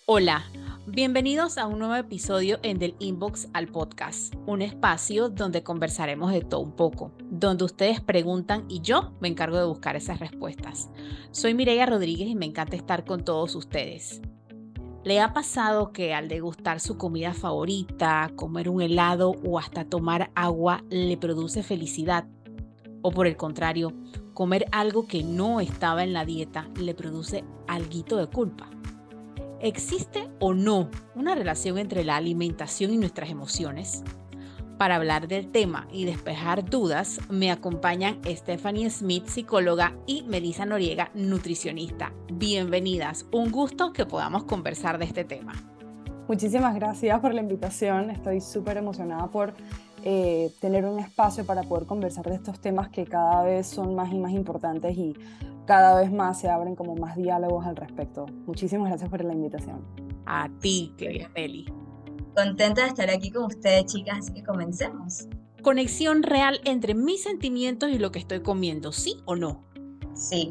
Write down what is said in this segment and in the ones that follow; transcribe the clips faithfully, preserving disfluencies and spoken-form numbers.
Hola, bienvenidos a un nuevo episodio en Del Inbox al Podcast, un espacio donde conversaremos de todo un poco, donde ustedes preguntan y yo me encargo de buscar esas respuestas. Soy Mireya Rodríguez y me encanta estar con todos ustedes. ¿Le ha pasado que al degustar su comida favorita, comer un helado o hasta tomar agua le produce felicidad? O por el contrario, comer algo que no estaba en la dieta le produce alguito de culpa. ¿Existe o no una relación entre la alimentación y nuestras emociones? Para hablar del tema y despejar dudas, me acompañan Stephanie Smith, psicóloga, y Melissa Noriega, nutricionista. Bienvenidas, un gusto que podamos conversar de este tema. Muchísimas gracias por la invitación. Estoy súper emocionada por eh, tener un espacio para poder conversar de estos temas que cada vez son más y más importantes y cada vez más se abren como más diálogos al respecto. Muchísimas gracias por la invitación. A ti, querida Meli. Contenta de estar aquí con ustedes, chicas, así que comencemos. Conexión real entre mis sentimientos y lo que estoy comiendo, ¿sí o no? Sí.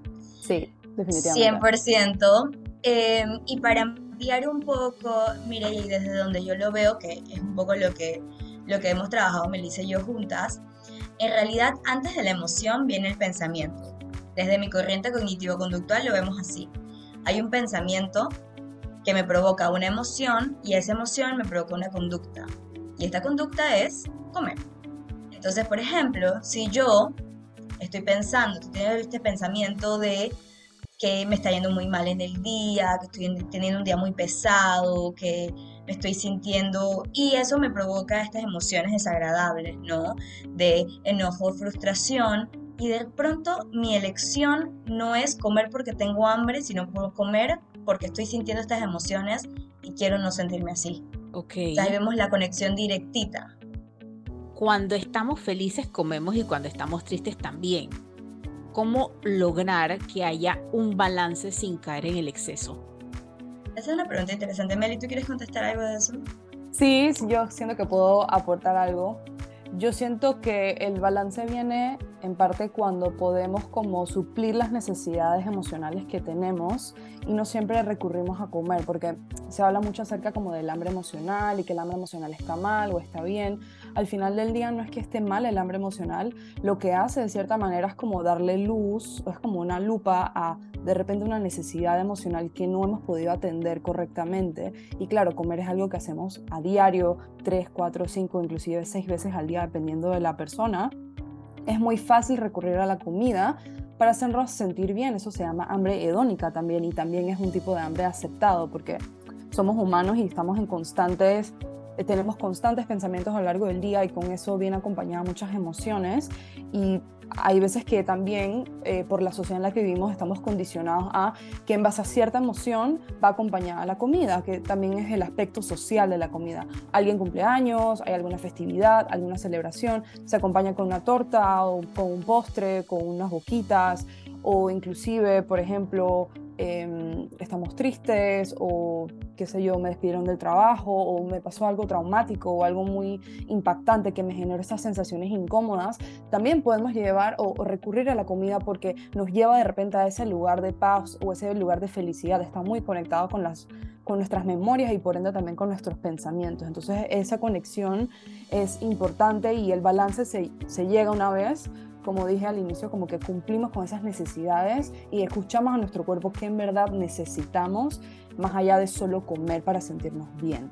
Sí, definitivamente. cien por ciento. Eh, y para ampliar un poco, mire, y desde donde yo lo veo, que es un poco lo que, lo que hemos trabajado Melissa y yo juntas, en realidad antes de la emoción viene el pensamiento. Desde mi corriente cognitivo-conductual lo vemos así. Hay un pensamiento que me provoca una emoción y esa emoción me provoca una conducta. Y esta conducta es comer. Entonces, por ejemplo, si yo estoy pensando, estoy teniendo este pensamiento de que me está yendo muy mal en el día, que estoy teniendo un día muy pesado, que me estoy sintiendo, y eso me provoca estas emociones desagradables, ¿no? De enojo, frustración, y de pronto mi elección no es comer porque tengo hambre, sino por comer porque estoy sintiendo estas emociones y quiero no sentirme así. Ok. O sea, ahí vemos la conexión directita. Cuando estamos felices comemos y cuando estamos tristes también. ¿Cómo lograr que haya un balance sin caer en el exceso? Esa es una pregunta interesante. Meli, ¿tú quieres contestar algo de eso? Sí, yo siento que puedo aportar algo. Yo siento que el balance viene en parte cuando podemos como suplir las necesidades emocionales que tenemos y no siempre recurrimos a comer, porque se habla mucho acerca como del hambre emocional y que el hambre emocional está mal o está bien. Al final del día no es que esté mal el hambre emocional, lo que hace de cierta manera es como darle luz, es como una lupa a de repente una necesidad emocional que no hemos podido atender correctamente. Y claro, comer es algo que hacemos a diario, tres, cuatro, cinco, inclusive seis veces al día, dependiendo de la persona. Es muy fácil recurrir a la comida para hacernos sentir bien. Eso se llama hambre hedónica también, y también es un tipo de hambre aceptado porque somos humanos y estamos en constantes, eh, tenemos constantes pensamientos a lo largo del día y con eso viene acompañada muchas emociones, y hay veces que también eh, por la sociedad en la que vivimos estamos condicionados a que en base a cierta emoción va acompañada la comida, que también es el aspecto social de la comida. Alguien cumple años, hay alguna festividad, alguna celebración, se acompaña con una torta o con un postre, con unas boquitas, o inclusive, por ejemplo, eh, estamos tristes o qué sé yo, me despidieron del trabajo o me pasó algo traumático o algo muy impactante que me generó estas sensaciones incómodas. También podemos llevar o, o recurrir a la comida porque nos lleva de repente a ese lugar de paz o ese lugar de felicidad. Está muy conectado con las con nuestras memorias y por ende también con nuestros pensamientos. Entonces esa conexión es importante y el balance se, se llega una vez, como dije al inicio, como que cumplimos con esas necesidades y escuchamos a nuestro cuerpo que en verdad necesitamos, más allá de solo comer para sentirnos bien.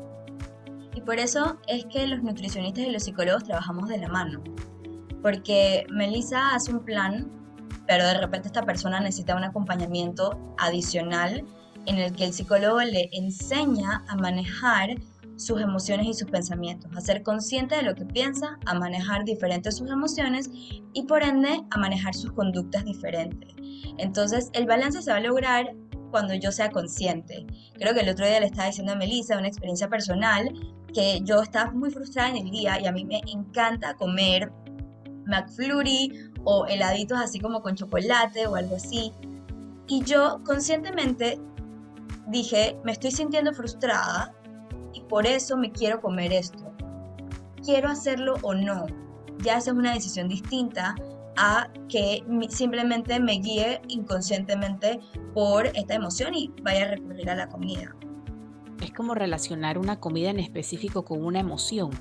Y por eso es que los nutricionistas y los psicólogos trabajamos de la mano. Porque Melissa hace un plan, pero de repente esta persona necesita un acompañamiento adicional en el que el psicólogo le enseña a manejar sus emociones y sus pensamientos, a ser consciente de lo que piensa, a manejar diferentes sus emociones y por ende a manejar sus conductas diferentes. Entonces el balance se va a lograr cuando yo sea consciente. Creo que el otro día le estaba diciendo a Melissa, una experiencia personal, que yo estaba muy frustrada en el día y a mí me encanta comer McFlurry o heladitos así como con chocolate o algo así. Y yo conscientemente dije, me estoy sintiendo frustrada y por eso me quiero comer esto. ¿Quiero hacerlo o no? Ya esa es una decisión distinta a que mi- simplemente me guíe inconscientemente por esta emoción y vaya a recurrir a la comida. Es como relacionar una comida en específico con una emoción.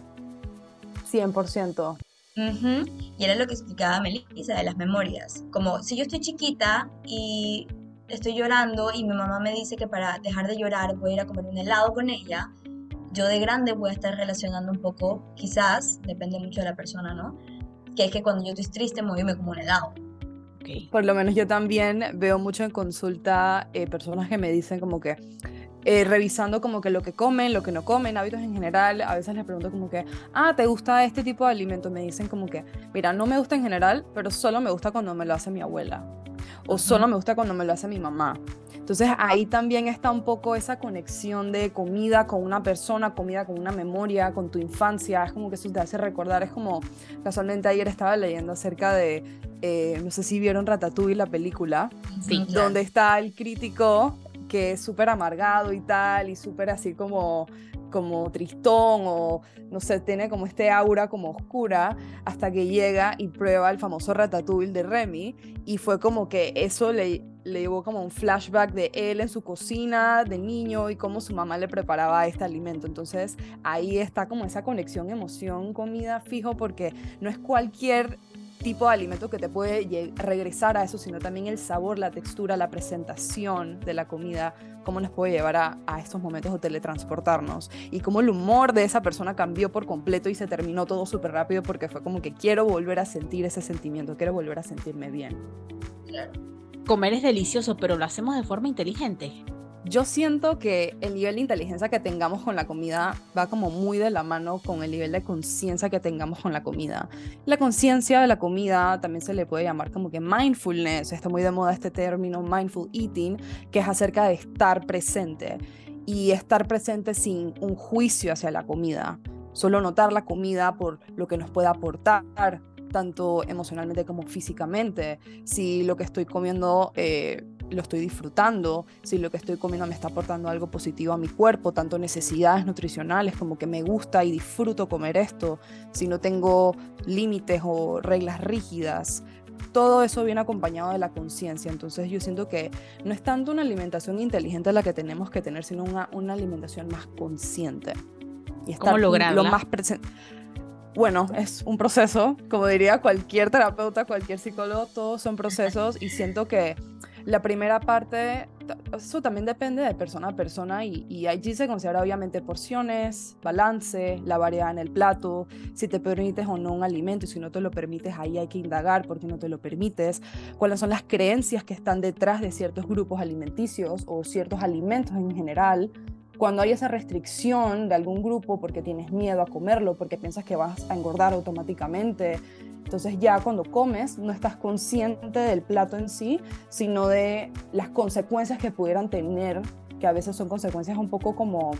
cien por ciento. Ujú. Y era lo que explicaba Melissa de las memorias. Como si yo estoy chiquita y estoy llorando y mi mamá me dice que para dejar de llorar voy a ir a comer un helado con ella, yo de grande voy a estar relacionando un poco, quizás, depende mucho de la persona, ¿no? Que es que cuando yo estoy triste me voy y me como un helado. Okay. Por lo menos yo también veo mucho en consulta eh, personas que me dicen como que eh, revisando como que lo que comen, lo que no comen, hábitos en general, a veces les pregunto como que, ah, ¿te gusta este tipo de alimento? Me dicen como que, mira, no me gusta en general, pero solo me gusta cuando me lo hace mi abuela, o solo me gusta cuando me lo hace mi mamá. Entonces ahí también está un poco esa conexión de comida con una persona, comida con una memoria, con tu infancia, es como que eso te hace recordar, es como, casualmente ayer estaba leyendo acerca de, eh, no sé si vieron Ratatouille, la película, Sí. Ujú, claro. donde está el crítico que es súper amargado y tal, y súper así como, como tristón, o no sé, tiene como este aura como oscura, hasta que llega y prueba el famoso ratatouille de Remy, y fue como que eso le, le llevó como un flashback de él en su cocina de niño y cómo su mamá le preparaba este alimento. Entonces ahí está como esa conexión emoción comida fijo, porque no es cualquier tipo de alimento que te puede regresar a eso, sino también el sabor, la textura, la presentación de la comida, cómo nos puede llevar a, a estos momentos de teletransportarnos, y cómo el humor de esa persona cambió por completo y se terminó todo súper rápido, porque fue como que quiero volver a sentir ese sentimiento, quiero volver a sentirme bien. Claro. Comer es delicioso, pero lo hacemos de forma inteligente. Yo siento que el nivel de inteligencia que tengamos con la comida va como muy de la mano con el nivel de conciencia que tengamos con la comida. La conciencia de la comida también se le puede llamar como que mindfulness, está muy de moda este término mindful eating, que es acerca de estar presente, y estar presente sin un juicio hacia la comida, solo notar la comida por lo que nos puede aportar, tanto emocionalmente como físicamente. Si lo que estoy comiendo eh, lo estoy disfrutando, si lo que estoy comiendo me está aportando algo positivo a mi cuerpo, tanto necesidades nutricionales como que me gusta y disfruto comer esto, si no tengo límites o reglas rígidas. Todo eso viene acompañado de la conciencia. Entonces yo siento que no es tanto una alimentación inteligente la que tenemos que tener, sino una, una alimentación más consciente. Y estar ¿Cómo lograrla? lo más presente. Bueno, es un proceso, como diría cualquier terapeuta, cualquier psicólogo, todos son procesos, y siento que la primera parte, eso también depende de persona a persona, y, y allí se considera obviamente porciones, balance, la variedad en el plato, si te permites o no un alimento, y si no te lo permites, ahí hay que indagar por qué no te lo permites, cuáles son las creencias que están detrás de ciertos grupos alimenticios o ciertos alimentos en general. Cuando hay esa restricción de algún grupo porque tienes miedo a comerlo, porque piensas que vas a engordar automáticamente, entonces ya cuando comes no estás consciente del plato en sí, sino de las consecuencias que pudieran tener, que a veces son consecuencias un poco como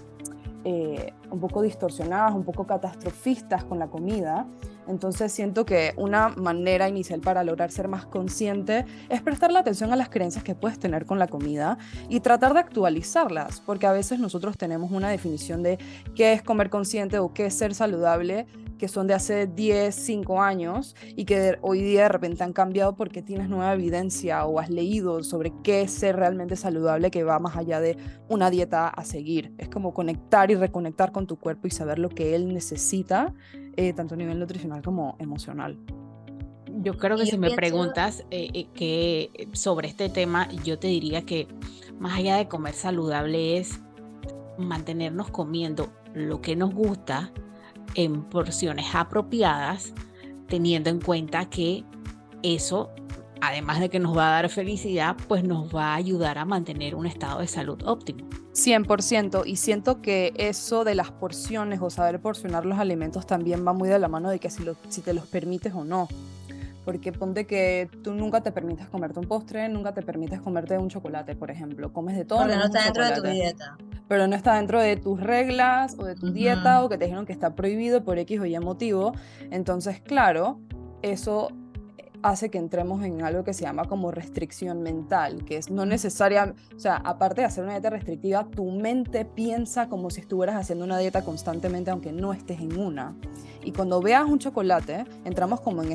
eh, un poco distorsionadas, un poco catastrofistas con la comida. Entonces siento que una manera inicial para lograr ser más consciente es prestarle atención a las creencias que puedes tener con la comida y tratar de actualizarlas, porque a veces nosotros tenemos una definición de qué es comer consciente o qué es ser saludable, que son de hace diez, cinco años, y que hoy día de repente han cambiado porque tienes nueva evidencia o has leído sobre qué es ser realmente saludable, que va más allá de una dieta a seguir. Es como conectar y reconectar con tu cuerpo y saber lo que él necesita, eh, tanto a nivel nutricional como emocional. Yo creo que Y si yo me pienso- preguntas eh, eh, que sobre este tema, yo te diría que más allá de comer saludable es mantenernos comiendo lo que nos gusta en porciones apropiadas, teniendo en cuenta que eso, además de que nos va a dar felicidad, pues nos va a ayudar a mantener un estado de salud óptimo. cien por ciento, y siento que eso de las porciones o saber porcionar los alimentos también va muy de la mano de que si, lo, si te los permites o no. Porque ponte que tú nunca te permites comerte un postre, nunca te permites comerte un chocolate, por ejemplo. Comes de todo Porque no menos un está dentro de tu chocolate. dieta. Pero no está dentro de tus reglas o de tu Ujú. dieta, o que te dijeron que está prohibido por X o Y motivo. Entonces, claro, eso hace que entremos en algo que se llama como restricción mental, que es no necesaria, o sea, aparte de hacer una dieta restrictiva, tu mente piensa como si estuvieras haciendo una dieta constantemente, aunque no estés en una. Y cuando veas un chocolate, entramos como en este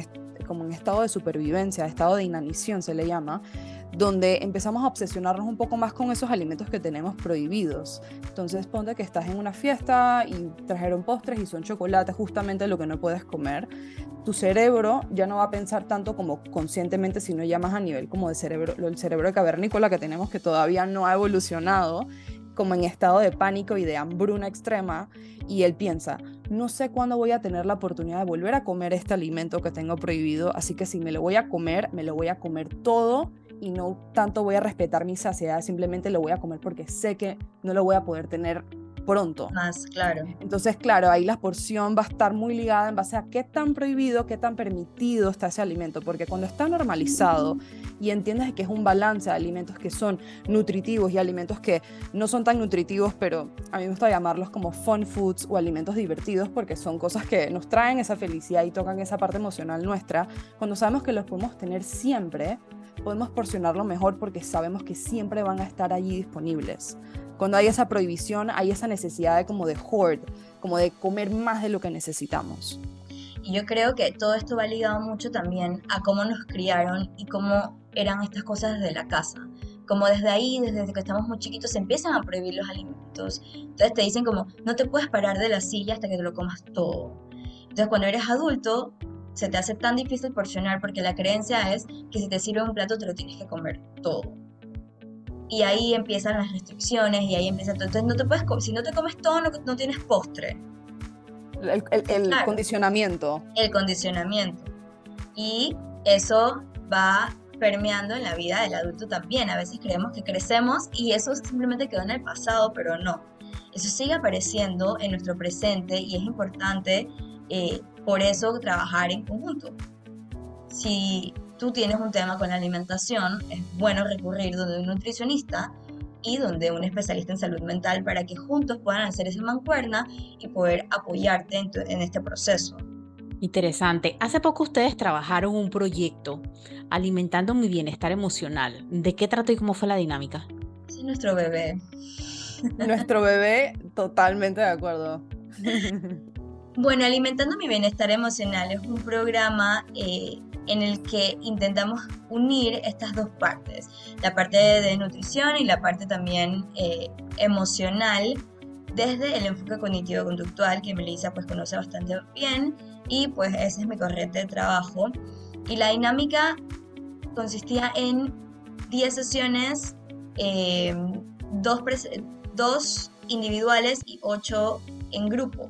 como en estado de supervivencia, estado de inanición se le llama, donde empezamos a obsesionarnos un poco más con esos alimentos que tenemos prohibidos. Entonces ponte que estás en una fiesta y trajeron postres y son chocolates, justamente lo que no puedes comer. Tu cerebro ya no va a pensar tanto como conscientemente, sino ya más a nivel como de cerebro, el cerebro cavernícola que tenemos, que todavía no ha evolucionado, como en estado de pánico y de hambruna extrema, y él piensa, no sé cuándo voy a tener la oportunidad de volver a comer este alimento que tengo prohibido, así que si me lo voy a comer, me lo voy a comer todo y no tanto voy a respetar mi saciedad, simplemente lo voy a comer porque sé que no lo voy a poder tener pronto. Más, claro. Entonces, claro, ahí la porción va a estar muy ligada en base a qué tan prohibido, qué tan permitido está ese alimento, porque cuando está normalizado y entiendes que es un balance de alimentos que son nutritivos y alimentos que no son tan nutritivos, pero a mí me gusta llamarlos como fun foods o alimentos divertidos, porque son cosas que nos traen esa felicidad y tocan esa parte emocional nuestra. Cuando sabemos que los podemos tener siempre, podemos porcionarlo mejor porque sabemos que siempre van a estar allí disponibles. Cuando hay esa prohibición, hay esa necesidad de como de hoard, como de comer más de lo que necesitamos. Y yo creo que todo esto va ligado mucho también a cómo nos criaron y cómo eran estas cosas desde la casa. Como desde ahí, desde que estamos muy chiquitos, se empiezan a prohibir los alimentos. Entonces te dicen como, no te puedes parar de la silla hasta que te lo comas todo. Entonces cuando eres adulto, se te hace tan difícil porcionar porque la creencia es que si te sirve un plato te lo tienes que comer todo. Y ahí empiezan las restricciones y ahí empieza todo. Entonces no te puedes, si no te comes todo, no, no tienes postre. El, el, el Claro. condicionamiento. El condicionamiento. Y eso va permeando en la vida del adulto también. A veces creemos que crecemos y eso simplemente quedó en el pasado, pero no. Eso sigue apareciendo en nuestro presente y es importante eh, por eso trabajar en conjunto. Si tú tienes un tema con la alimentación, es bueno recurrir donde un nutricionista y donde un especialista en salud mental para que juntos puedan hacer esa mancuerna y poder apoyarte en, tu, en este proceso. Interesante. Hace poco ustedes trabajaron un proyecto alimentando mi bienestar emocional. ¿De qué trató y cómo fue la dinámica? Ese es nuestro bebé. Nuestro bebé, totalmente de acuerdo. Bueno, Alimentando mi bienestar emocional es un programa eh, en el que intentamos unir estas dos partes, la parte de nutrición y la parte también eh, emocional, desde el enfoque cognitivo-conductual que Melissa pues conoce bastante bien, y pues ese es mi corriente de trabajo. Y la dinámica consistía en diez sesiones, eh, dos, dos individuales y ocho en grupo.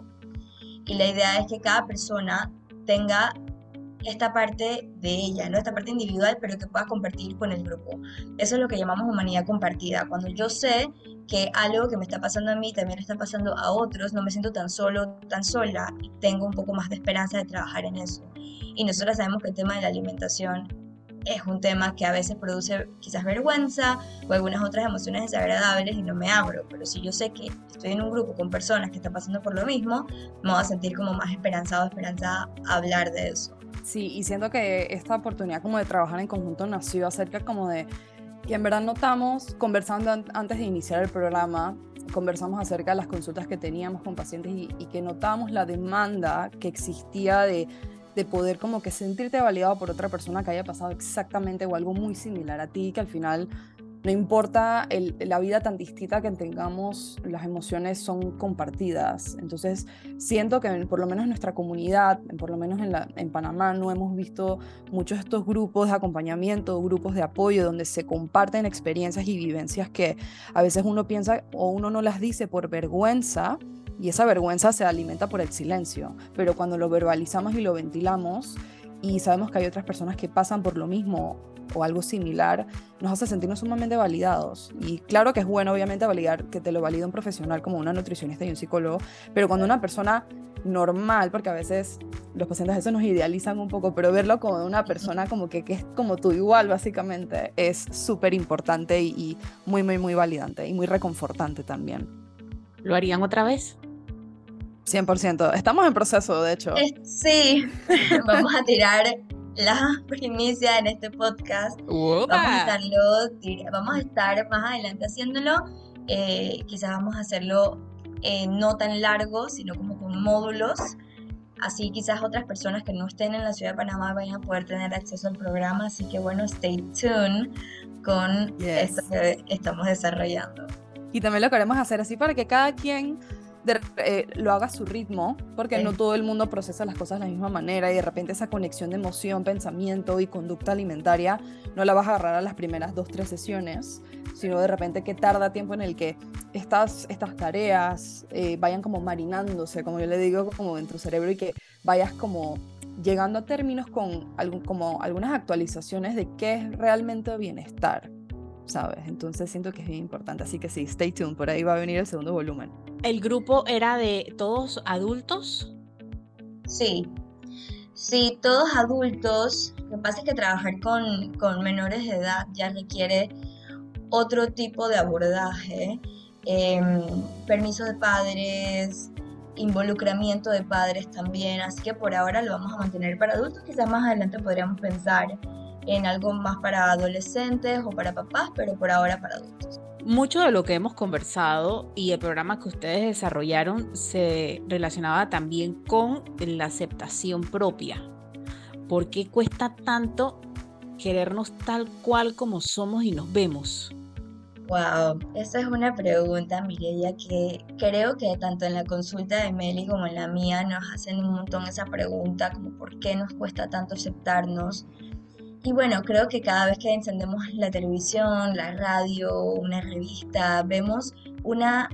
Y la idea es que cada persona tenga esta parte de ella, ¿no? Esta parte individual, pero que pueda compartir con el grupo. Eso es lo que llamamos humanidad compartida. Cuando yo sé que algo que me está pasando a mí también le está pasando a otros, no me siento tan solo, tan sola, y tengo un poco más de esperanza de trabajar en eso. Y nosotros sabemos que el tema de la alimentación es un tema que a veces produce quizás vergüenza o algunas otras emociones desagradables y no me abro, pero si yo sé que estoy en un grupo con personas que están pasando por lo mismo, me voy a sentir como más esperanzado, esperanzada a hablar de eso. Sí, y siento que esta oportunidad como de trabajar en conjunto nació acerca como de que en verdad notamos, conversando an- antes de iniciar el programa, conversamos acerca de las consultas que teníamos con pacientes y, y que notamos la demanda que existía de, de poder como que sentirte validado por otra persona que haya pasado exactamente o algo muy similar a ti, que al final no importa el, la vida tan distinta que tengamos, las emociones son compartidas. Entonces siento que por lo menos en nuestra comunidad, por lo menos en, la, en Panamá, no hemos visto muchos de estos grupos de acompañamiento, grupos de apoyo donde se comparten experiencias y vivencias que a veces uno piensa o uno no las dice por vergüenza, y esa vergüenza se alimenta por el silencio, pero cuando lo verbalizamos y lo ventilamos y sabemos que hay otras personas que pasan por lo mismo o algo similar, nos hace sentirnos sumamente validados. Y claro que es bueno obviamente validar, que te lo valide un profesional como una nutricionista y un psicólogo, pero cuando una persona normal, porque a veces los pacientes a veces nos idealizan un poco, pero verlo como una persona como que, que es como tú igual básicamente es súper importante y, y muy muy muy validante y muy reconfortante también. ¿Lo harían otra vez? cien por ciento. Estamos en proceso, de hecho. Eh, sí, vamos a tirar la primicia en este podcast. ¡Upa! Vamos a estarlo, vamos a estar más adelante haciéndolo. Eh, quizás vamos a hacerlo eh, no tan largo, sino como con módulos. así quizás otras personas que no estén en la ciudad de Panamá vayan a poder tener acceso al programa, así que bueno, stay tuned con esto Yes. que estamos desarrollando. Y también lo queremos hacer así para que cada quien de- eh, lo haga a su ritmo, porque Sí. no todo el mundo procesa las cosas de la misma manera y de repente esa conexión de emoción, pensamiento y conducta alimentaria no la vas a agarrar a las primeras dos, tres sesiones, sino de repente que tarda tiempo en el que estas, estas tareas eh, vayan como marinándose, como yo le digo, como en tu cerebro y que vayas como llegando a términos con algún, como algunas actualizaciones de qué es realmente bienestar, ¿sabes? Entonces siento que es bien importante, así que sí, stay tuned, por ahí va a venir el segundo volumen. ¿El grupo era de todos adultos? Sí, sí, todos adultos. Lo que pasa es que trabajar con, con menores de edad ya requiere otro tipo de abordaje, em, permiso de padres, involucramiento de padres también, así que por ahora lo vamos a mantener para adultos, quizás más adelante podríamos pensar en algo más para adolescentes o para papás, pero por ahora para adultos. Mucho de lo que hemos conversado y el programa que ustedes desarrollaron se relacionaba también con la aceptación propia. ¿Por qué cuesta tanto querernos tal cual como somos y nos vemos? Wow, esa es una pregunta, Mireia, que creo que tanto en la consulta de Meli como en la mía nos hacen un montón esa pregunta, como por qué nos cuesta tanto aceptarnos. Y bueno, creo que cada vez que encendemos la televisión, la radio, una revista, vemos una,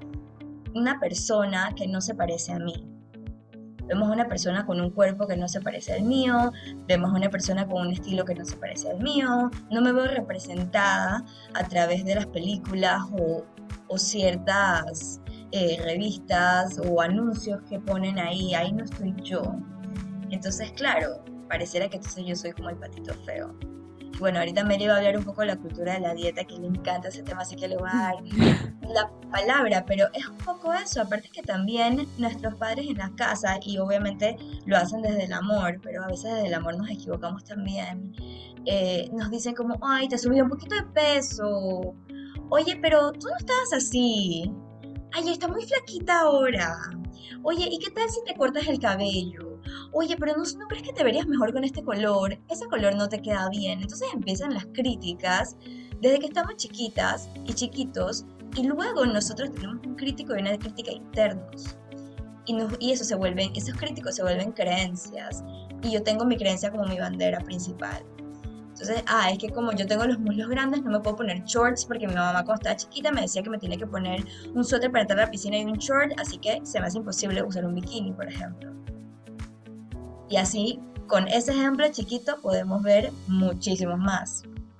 una persona que no se parece a mí. Vemos una persona con un cuerpo que no se parece al mío, vemos una persona con un estilo que no se parece al mío, no me veo representada a través de las películas o, o ciertas eh, revistas o anuncios que ponen ahí, ahí no estoy yo. Entonces, claro, pareciera que entonces yo soy como el patito feo. Y bueno, ahorita Mary va a hablar un poco de la cultura de la dieta, que le encanta ese tema, así que le voy a dar la palabra, pero es un poco eso, aparte que también nuestros padres en la casa, y obviamente lo hacen desde el amor, pero a veces desde el amor nos equivocamos también, eh, nos dicen como, ay, te subió un poquito de peso, oye, pero tú no estabas así, ay, está muy flaquita ahora, oye, ¿y qué tal si te cortas el cabello? Oye, pero no, ¿no crees que te verías mejor con este color? Ese color no te queda bien. Entonces empiezan las críticas desde que estamos chiquitas y chiquitos, y luego nosotros tenemos un crítico y una crítica internos. Y, nos, y eso se vuelven, esos críticos se vuelven creencias. Y yo tengo mi creencia como mi bandera principal. Entonces, ah, es que como yo tengo los muslos grandes, no me puedo poner shorts porque mi mamá cuando estaba chiquita me decía que me tenía que poner un suéter para entrar a la piscina y un short, así que se me hace imposible usar un bikini, por ejemplo. Y así, con ese ejemplo chiquito, podemos ver muchísimos más.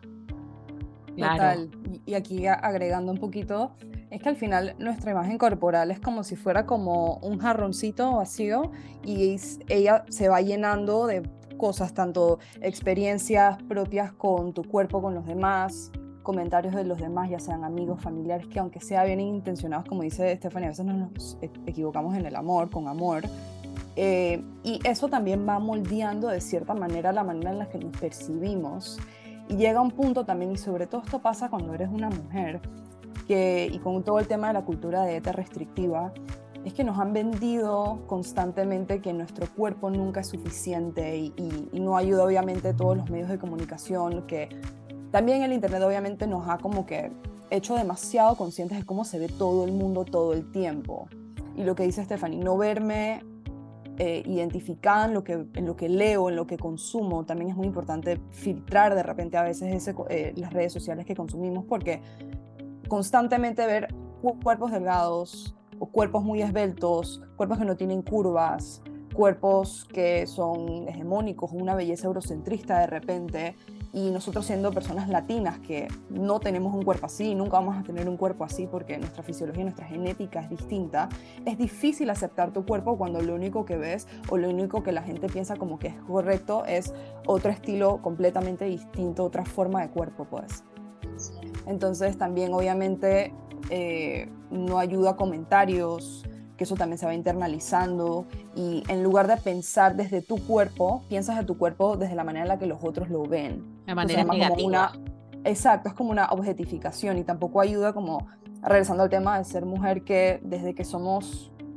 Claro. Total. Y, y aquí a- agregando un poquito, es que al final nuestra imagen corporal es como si fuera como un jarroncito vacío y es- ella se va llenando de cosas, tanto experiencias propias con tu cuerpo, con los demás, comentarios de los demás, ya sean amigos, familiares, que aunque sea bien intencionados, como dice Stephanie, a veces nos e- equivocamos en el amor, con amor. Eh, y eso también va moldeando de cierta manera la manera en la que nos percibimos. Y llega un punto también, y sobre todo esto pasa cuando eres una mujer, que, y con todo el tema de la cultura de dieta restrictiva, es que nos han vendido constantemente que nuestro cuerpo nunca es suficiente y, y, y no ayuda obviamente todos los medios de comunicación, que también el internet obviamente nos ha como que hecho demasiado conscientes de cómo se ve todo el mundo todo el tiempo. Y lo que dice Stephanie, no verme eh, identificada en lo, que, en lo que leo, en lo que consumo, también es muy importante filtrar de repente a veces ese, eh, las redes sociales que consumimos, porque constantemente ver cuerpos delgados o cuerpos muy esbeltos, cuerpos que no tienen curvas, cuerpos que son hegemónicos, una belleza eurocentrista de repente, y nosotros siendo personas latinas que no tenemos un cuerpo así, nunca vamos a tener un cuerpo así porque nuestra fisiología, nuestra genética es distinta, es difícil aceptar tu cuerpo cuando lo único que ves o lo único que la gente piensa como que es correcto es otro estilo completamente distinto, otra forma de cuerpo, pues. Entonces también obviamente eh, no ayuda a comentarios, que eso también se va internalizando, y en lugar de pensar desde tu cuerpo, piensas de tu cuerpo desde la manera en la que los otros lo ven. De manera negativa. Como una, exacto, es como una objetificación, y tampoco ayuda como, regresando al tema de ser mujer, que desde que somos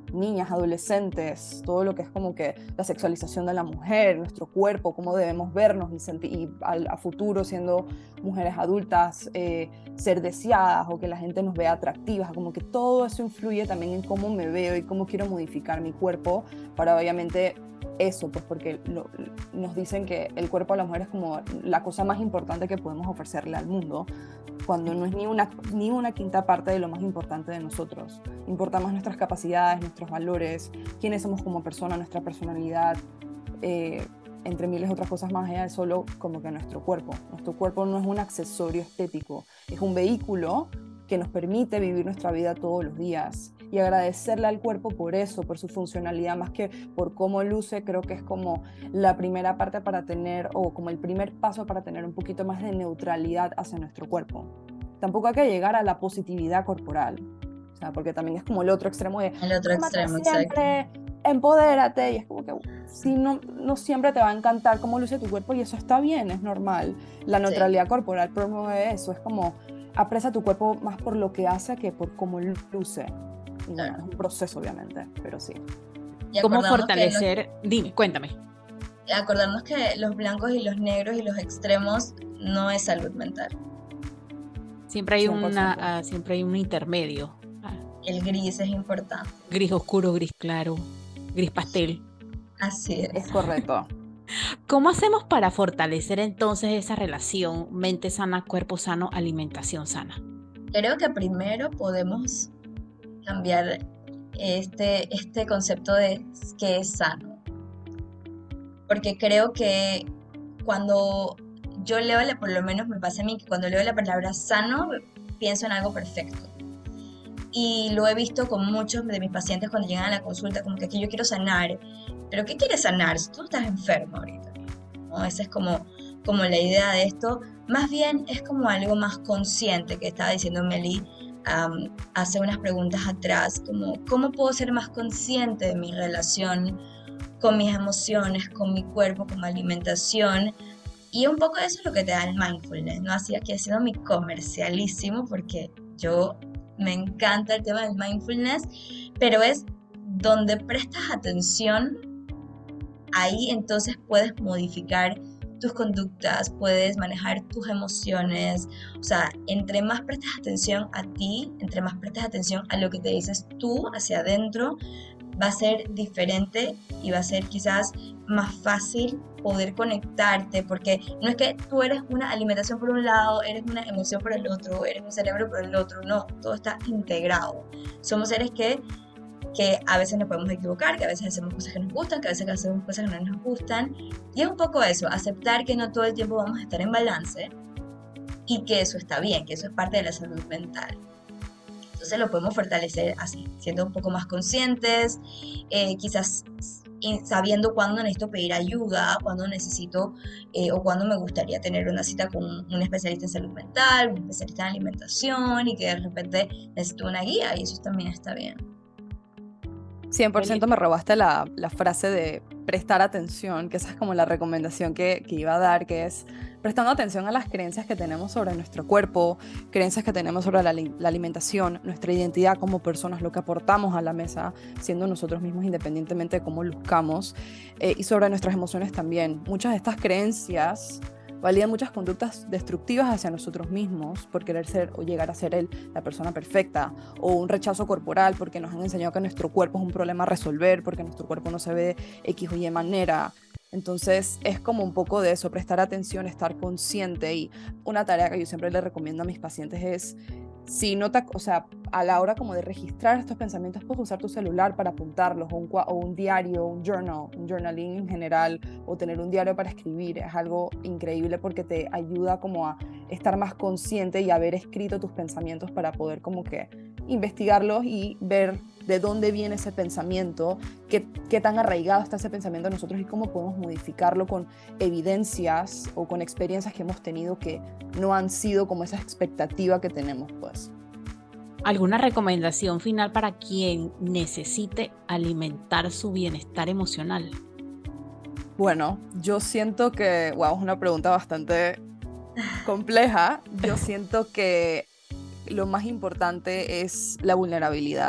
niñas, adolescentes, todo lo que es como que la sexualización de la mujer, nuestro cuerpo, cómo debemos vernos y, sentir, y al, a futuro siendo mujeres adultas, eh, ser deseadas o que la gente nos vea atractivas, como que todo eso influye también en cómo me veo y cómo quiero modificar mi cuerpo para obviamente eso, pues porque lo, nos dicen que el cuerpo de la mujer es como la cosa más importante que podemos ofrecerle al mundo, cuando no es ni una, ni una quinta parte de lo más importante de nosotros. Importa más nuestras capacidades, nuestros valores, quiénes somos como persona, nuestra personalidad, eh, entre miles de otras cosas más allá de solo como que nuestro cuerpo. Nuestro cuerpo no es un accesorio estético, es un vehículo que nos permite vivir nuestra vida todos los días. Y agradecerle al cuerpo por eso, por su funcionalidad, más que por cómo luce, creo que es como la primera parte para tener, o como el primer paso para tener un poquito más de neutralidad hacia nuestro cuerpo. Tampoco hay que llegar a la positividad corporal, o sea, porque también es como el otro extremo de El otro extremo, siempre, exacto. empodérate, y es como que sí, no, no siempre te va a encantar cómo luce tu cuerpo, y eso está bien, es normal. La neutralidad sí. corporal promueve eso, es como aprecia tu cuerpo más por lo que hace que por cómo luce. Y bueno, es un proceso obviamente, pero sí. ¿Cómo fortalecer? Los, Dime, cuéntame. Acordarnos que los blancos y los negros y los extremos no es salud mental. Siempre hay, una, uh, siempre hay un intermedio. El gris es importante. Gris oscuro, gris claro, gris pastel. Así es. Es correcto. ¿Cómo hacemos para fortalecer entonces esa relación mente sana, cuerpo sano, alimentación sana? Creo que primero podemos cambiar este, este concepto de qué es sano. Porque creo que cuando yo leo, por lo menos me pasa a mí, que cuando leo la palabra sano, pienso en algo perfecto. Y lo he visto con muchos de mis pacientes cuando llegan a la consulta, como que aquí yo quiero sanar. ¿Pero qué quieres sanar si tú estás enfermo ahorita? ¿No? Esa es como, como la idea de esto. Más bien es como algo más consciente, que estaba diciendo Meli um, hace unas preguntas atrás, como ¿cómo puedo ser más consciente de mi relación con mis emociones, con mi cuerpo, con mi alimentación? Y un poco eso es lo que te da el mindfulness, ¿no? Así aquí haciendo mi comercialísimo, porque yo me encanta el tema del mindfulness, pero es donde prestas atención, ahí entonces puedes modificar tus conductas, puedes manejar tus emociones. O sea, entre más prestas atención a ti, entre más prestas atención a lo que te dices tú hacia adentro, va a ser diferente y va a ser quizás más fácil poder conectarte, porque no es que tú eres una alimentación por un lado, eres una emoción por el otro, eres un cerebro por el otro, no, todo está integrado. Somos seres que, que a veces nos podemos equivocar, que a veces hacemos cosas que nos gustan, que a veces hacemos cosas que no nos gustan, y es un poco eso, aceptar que no todo el tiempo vamos a estar en balance y que eso está bien, que eso es parte de la salud mental. Entonces lo podemos fortalecer así, siendo un poco más conscientes, eh, quizás sabiendo cuándo necesito pedir ayuda, cuándo necesito eh, o cuándo me gustaría tener una cita con un especialista en salud mental, un especialista en alimentación, y que de repente necesito una guía, y eso también está bien. cien por ciento me robaste la, la frase de prestar atención, que esa es como la recomendación que, que iba a dar, que es prestando atención a las creencias que tenemos sobre nuestro cuerpo, creencias que tenemos sobre la, la alimentación, nuestra identidad como personas, lo que aportamos a la mesa, siendo nosotros mismos independientemente de cómo luzcamos, eh, y sobre nuestras emociones también. Muchas de estas creencias validan muchas conductas destructivas hacia nosotros mismos por querer ser o llegar a ser el, la persona perfecta, o un rechazo corporal porque nos han enseñado que nuestro cuerpo es un problema a resolver, porque nuestro cuerpo no se ve de X o Y manera. Entonces es como un poco de eso, prestar atención, estar consciente. Y una tarea que yo siempre le recomiendo a mis pacientes es, si no te, o sea, a la hora como de registrar estos pensamientos, puedes usar tu celular para apuntarlos, o un, o un diario, un journal, un journaling en general, o tener un diario para escribir. Es algo increíble porque te ayuda como a estar más consciente y haber escrito tus pensamientos para poder como que investigarlos y ver de dónde viene ese pensamiento, qué, qué tan arraigado está ese pensamiento en nosotros y cómo podemos modificarlo con evidencias o con experiencias que hemos tenido que no han sido como esa expectativa que tenemos, pues. ¿Alguna recomendación final para quien necesite alimentar su bienestar emocional? Bueno, yo siento que, wow, es una pregunta bastante compleja. Yo siento que lo más importante es la vulnerabilidad.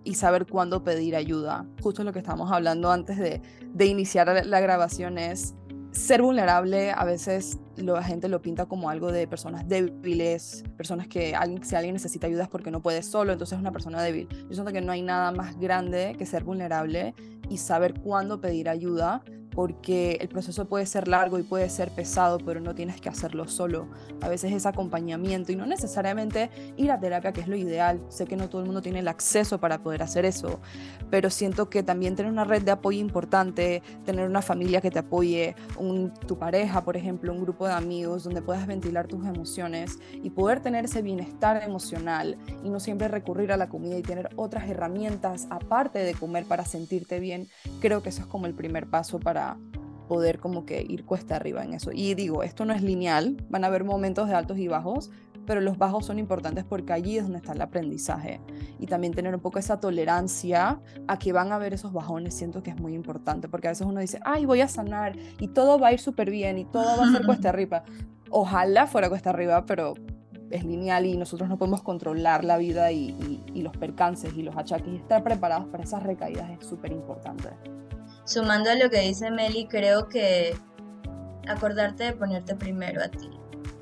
y saber cuándo pedir ayuda. Justo lo que estábamos hablando antes de, de iniciar la, la grabación es ser vulnerable. A veces la gente lo pinta como algo de personas débiles, personas que alguien, si alguien necesita ayuda es porque no puede solo, entonces es una persona débil. Yo siento que no hay nada más grande que ser vulnerable y saber cuándo pedir ayuda, porque el proceso puede ser largo y puede ser pesado, pero no tienes que hacerlo solo. A veces es acompañamiento y no necesariamente ir a terapia, que es lo ideal. Sé que no todo el mundo tiene el acceso para poder hacer eso, pero siento que también tener una red de apoyo importante, tener una familia que te apoye, un, tu pareja, por ejemplo, un grupo de amigos donde puedas ventilar tus emociones y poder tener ese bienestar emocional y no siempre recurrir a la comida y tener otras herramientas aparte de comer para sentirte bien. Creo que eso es como el primer paso para poder como que ir cuesta arriba en eso. Y digo, esto no es lineal, van a haber momentos de altos y bajos, pero los bajos son importantes porque allí es donde está el aprendizaje. Y también tener un poco esa tolerancia a que van a haber esos bajones, siento que es muy importante, porque a veces uno dice, ay, voy a sanar y todo va a ir súper bien y todo va a ser cuesta arriba. Ojalá fuera cuesta arriba, pero es lineal y nosotros no podemos controlar la vida y, y, y los percances y los achaques, y estar preparados para esas recaídas es súper importante. Sumando a lo que dice Meli, creo que acordarte de ponerte primero a ti,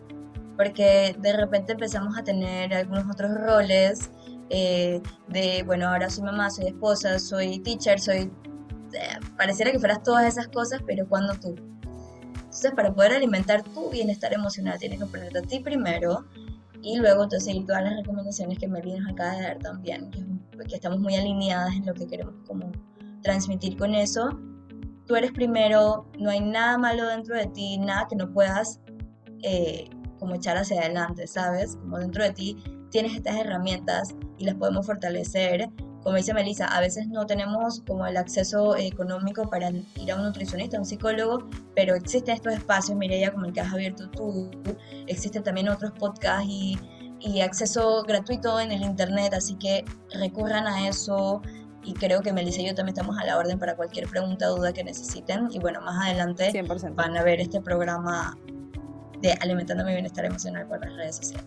porque de repente empezamos a tener algunos otros roles eh, de, bueno, ahora soy mamá, soy esposa, soy teacher, soy... Eh, pareciera que fueras todas esas cosas, pero ¿cuándo tú? Entonces, para poder alimentar tu bienestar emocional, tienes que ponerte a ti primero y luego entonces seguir todas las recomendaciones que Meli nos acaba de dar también, que, que estamos muy alineadas en lo que queremos como transmitir con eso. Tú eres primero, no hay nada malo dentro de ti, nada que no puedas eh, como echar hacia adelante, ¿sabes? Como dentro de ti tienes estas herramientas y las podemos fortalecer. Como dice Melissa, a veces no tenemos como el acceso económico para ir a un nutricionista, a un psicólogo, pero existen estos espacios, Mireia, como el que has abierto tú, existen también otros podcasts y, y acceso gratuito en el internet, así que recurran a eso. Y creo que Melissa y yo también estamos a la orden para cualquier pregunta o duda que necesiten. Y bueno, más adelante cien por ciento van a ver este programa de Alimentando mi Bienestar Emocional por las redes sociales.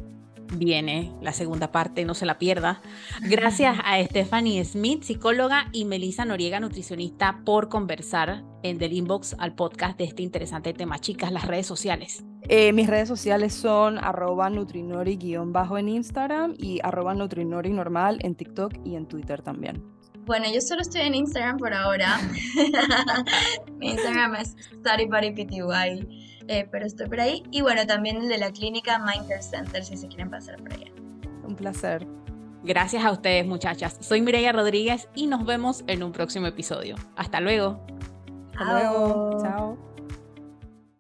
Viene la segunda parte, no se la pierda. Gracias a Stephanie Smith, psicóloga, y Melissa Noriega, nutricionista, por conversar en Del Inbox al podcast de este interesante tema. Chicas, las redes sociales. Eh, mis redes sociales son arroba nutrinori guión bajo en Instagram y arroba nutrinori normal en TikTok y en Twitter también. Bueno, yo solo estoy en Instagram por ahora. Mi Instagram es StudyBuddyPty, eh, pero estoy por ahí. Y bueno, también el de la clínica Mindcare Center, si se quieren pasar por allá. Un placer. Gracias a ustedes, muchachas. Soy Mireia Rodríguez y nos vemos en un próximo episodio. Hasta luego. Hasta luego. Chao.